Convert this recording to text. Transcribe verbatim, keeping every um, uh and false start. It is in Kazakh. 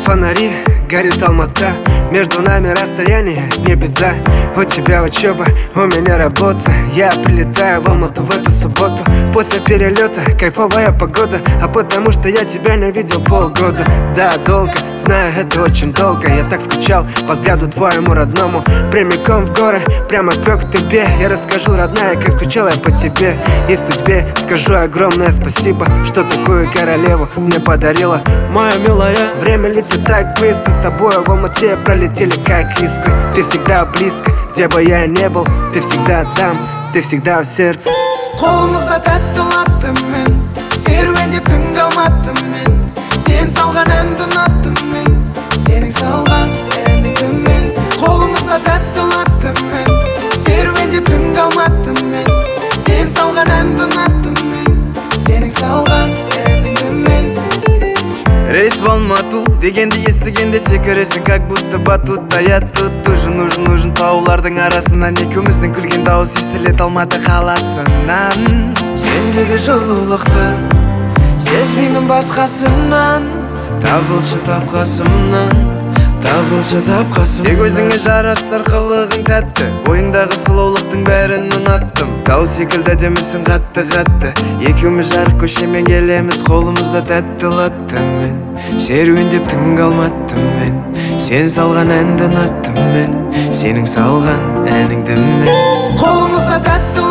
фонари, горит Алмата. Между нами расстояние, не беда. У тебя учеба, у меня работа. Я прилетаю в Алмату в эту субботу. После перелета кайфовая погода. А потому что я тебя не видел полгода. Да, долго, знаю, это очень долго. Я так скучал по взгляду твоему родному. Прямиком в горы, прямо к тебе. Я расскажу, родная, как скучал я по тебе. И судьбе скажу огромное спасибо, что такую королеву мне подарила. Моя милая, время летит так быстро. С тобой в Алмате пролетели как искры. Ты всегда близко, где бы я не был. Ты всегда там, ты всегда в сердце. Қолымызда тәтті латтым мен, серуендеп түн қалматтым мен. Сен салған әнді ұнаттым мен, сенің салған әніңді мен. Қолымызда тәтті латтым мен, серуендеп түн қалматтым мен. Сен салған әнді ұнаттым мен, сенің салған әніңді мен. Рейс в Алмату дегенді естігенде секіресің, как будто батутта. Я тут тоже нужен, нужен таулардың арасынан. Екеуміздің күлген дауыс естілет Алматы қаласынан. Сендегі жылулықты сезбеймін басқасынан. Табылшы тапқасымнан, табылшы тапқасымнан. Тек өзіңе жарасар қылығың тәтті, бойыңдағы сұлулықтың бәрін ұнаттым. Тау секілді демісің қатты-қатты. Екеуміз жарық көшемен келеміз, қолымызда тәтті латтым мен. Серуендеп түн қалматтым мен, сен салған әнді ұнаттым мен, сенің салған әніңді мен. Қолымызда тәтті